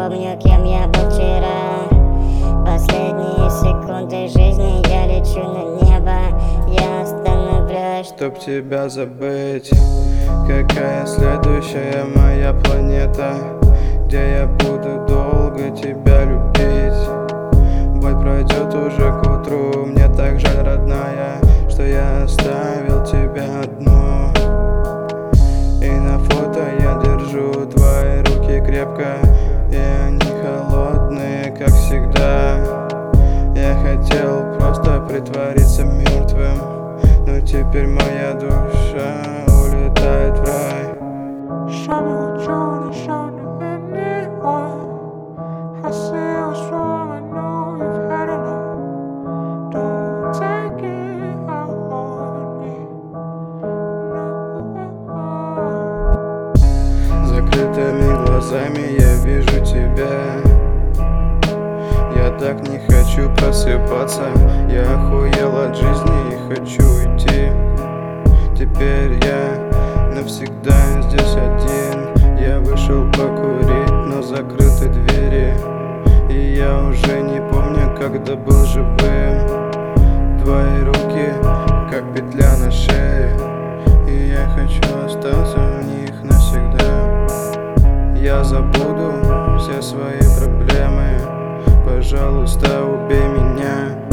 помню, кем я был вчера. Последние секунды жизни я лечу на небо. Я остановлюсь, чтоб тебя забыть. Какая следующая моя планета, где я буду долго тебя любить? Боль пройдет уже к утру. Мне так жаль, родная, что я оставил тебя одну. И на фото я держу твои руки крепко, и они холодные, как всегда. Я хотел просто притвориться мертвым, но теперь моя душа улетает в рай. Show me what you wanna show me anyone. I see what's wrong, I know you've had enough. Don't take it out on me. No. Закрытыми глазами я вижу тебя. Я так не хочу просыпаться. Я охуел от жизни и хочу уйти. Теперь я навсегда здесь один. Я вышел покурить, но закрыты двери, и я уже не помню, когда был живым. Твои руки, как петля на шее, и я хочу остаться в них навсегда. Я забуду все свои проблемы. Пожалуйста, убей меня.